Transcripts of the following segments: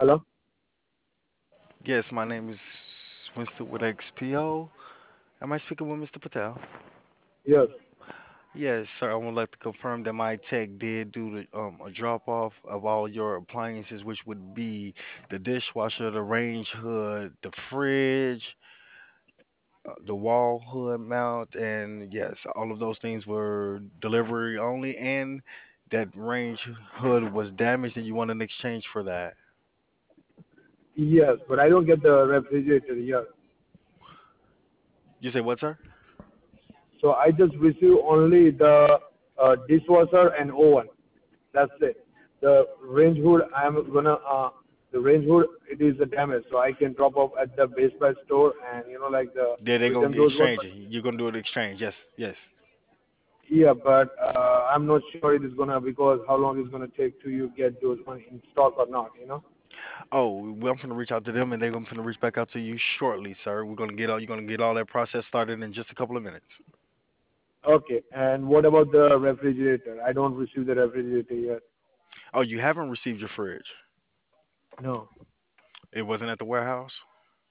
Hello? Yes, my name is Winston with XPO. Am I speaking with Mr. Patel? Yes. Yes, sir. I would like to confirm that my tech did do a drop off of all your appliances, which would be the dishwasher, the range hood, the fridge, the wall hood mount, and yes, all of those things were delivery only, and that range hood was damaged, and you want an exchange for that. Yes, but I don't get the refrigerator here. You say what, sir? So I just receive only the dishwasher and oven. That's it. The range hood, the range hood, it is a damage, so I can drop off at the Base Buy store and, like the They're gonna return get those ones. exchange. You're gonna do an exchange. Yes, yes. Yeah, but I'm not sure it is gonna, because how long it's gonna take to you get those one in stock or not? Oh, well, I'm gonna reach out to them, and they're gonna reach back out to you shortly, sir. We're gonna get all you're gonna get all that process started in just a couple of minutes. Okay, and what about the refrigerator? I don't receive the refrigerator yet. Oh, you haven't received your fridge. No, It wasn't at the warehouse.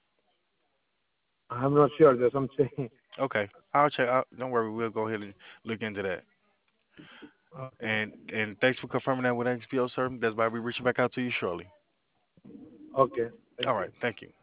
I'm not sure. That's what I'm saying. Okay, I'll check. Don't worry, we'll go ahead and look into that. Okay, And thanks for confirming that with XPO, sir. That's why we're reaching back out to you shortly. okay, All thank right, you. thank you.